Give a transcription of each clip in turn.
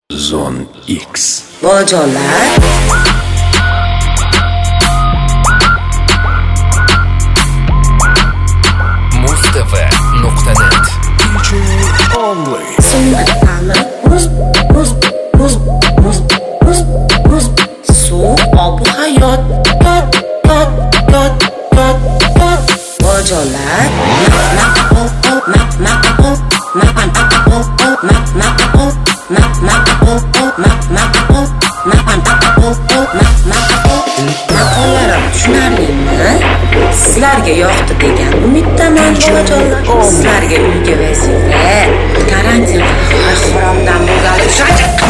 Zone X. Bolajonlar, Mustava.net DJ Only. sunnatlarni muz suv obu hayot bolajonlar, maqollarim tushunarlimi? Sizlarga yoqdi degan umiddaman bolajonlar. Sizlarga uyga vazifa, karantin haromdan bo'lgani uchun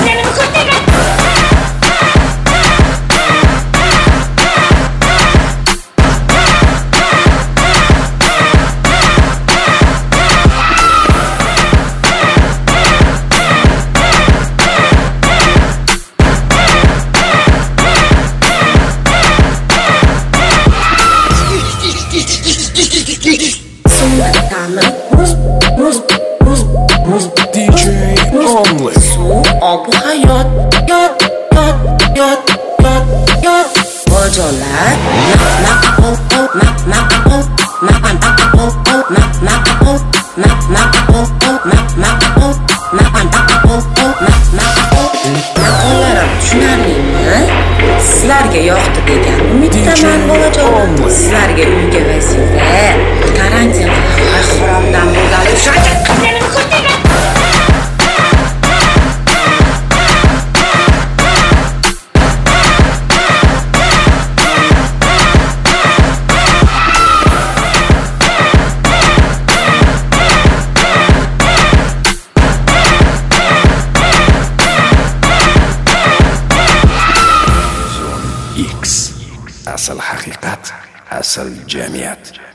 DJ Only. suv obu hayot bolajonlar, maqollarim tushunarlimi? Sizlarga yoqdi degan umiddaman bolajonlar. Sizlarga uyga vazifa, karantin haromdan bo'lgani uchun X. Asal haqiqat, asal jamiyat.